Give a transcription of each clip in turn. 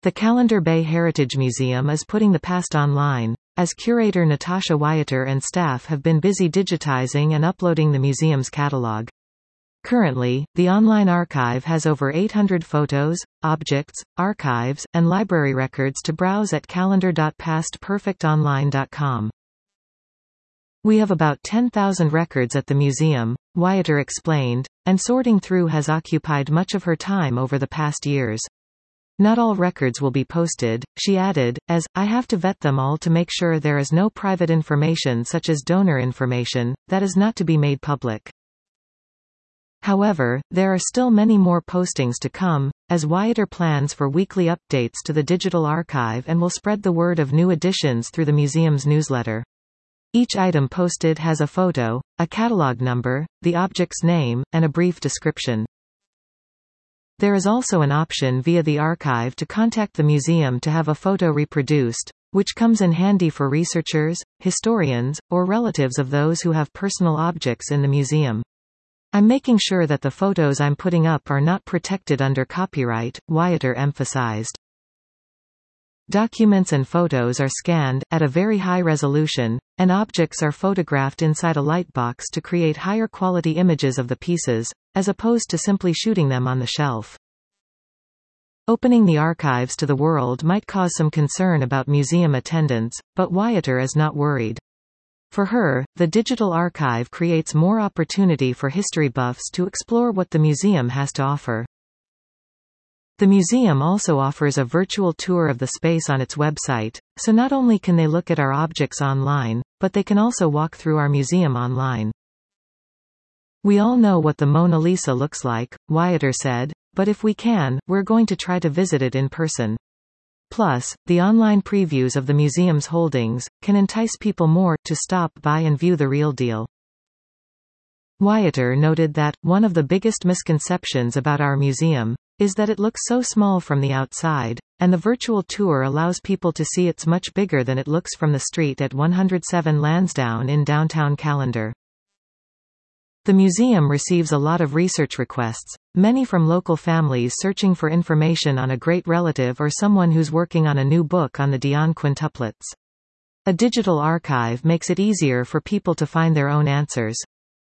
The Callender Bay Heritage Museum is putting the past online, as curator Natasha Wyatter and staff have been busy digitizing and uploading the museum's catalog. Currently, the online archive has over 800 photos, objects, archives, and library records to browse at calendar.pastperfectonline.com. We have about 10,000 records at the museum, Wyatter explained, and sorting through has occupied much of her time over the past years. Not all records will be posted, she added, as, I have to vet them all to make sure there is no private information such as donor information, that is not to be made public. However, there are still many more postings to come, as Wyatter plans for weekly updates to the digital archive and will spread the word of new additions through the museum's newsletter. Each item posted has a photo, a catalog number, the object's name, and a brief description. There is also an option via the archive to contact the museum to have a photo reproduced, which comes in handy for researchers, historians, or relatives of those who have personal objects in the museum. I'm making sure that the photos I'm putting up are not protected under copyright, Wyatter emphasized. Documents and photos are scanned, at a very high resolution, and objects are photographed inside a lightbox to create higher quality images of the pieces, as opposed to simply shooting them on the shelf. Opening the archives to the world might cause some concern about museum attendance, but Wyatter is not worried. For her, the digital archive creates more opportunity for history buffs to explore what the museum has to offer. The museum also offers a virtual tour of the space on its website, so not only can they look at our objects online, but they can also walk through our museum online. We all know what the Mona Lisa looks like, Wyatter said, but if we can, we're going to try to visit it in person. Plus, the online previews of the museum's holdings can entice people more to stop by and view the real deal. Wyatter noted that, one of the biggest misconceptions about our museum is that it looks so small from the outside, and the virtual tour allows people to see it's much bigger than it looks from the street at 107 Lansdowne in downtown Callender. The museum receives a lot of research requests, many from local families searching for information on a great relative or someone who's working on a new book on the Dion quintuplets. A digital archive makes it easier for people to find their own answers.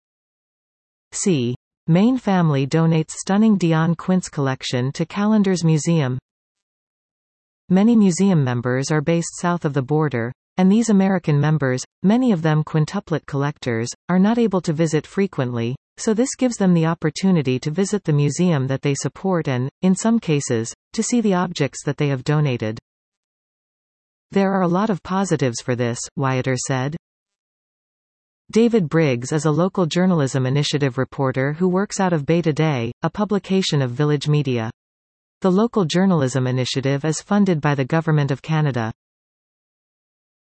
C. Main family donates stunning Dion quints collection to Callender's museum. Many museum members are based south of the border, and these American members, many of them quintuplet collectors, are not able to visit frequently, so this gives them the opportunity to visit the museum that they support and, in some cases, to see the objects that they have donated. There are a lot of positives for this, Wyatter said. David Briggs is a local journalism initiative reporter who works out of Beta Day, a publication of Village Media. The local journalism initiative is funded by the Government of Canada.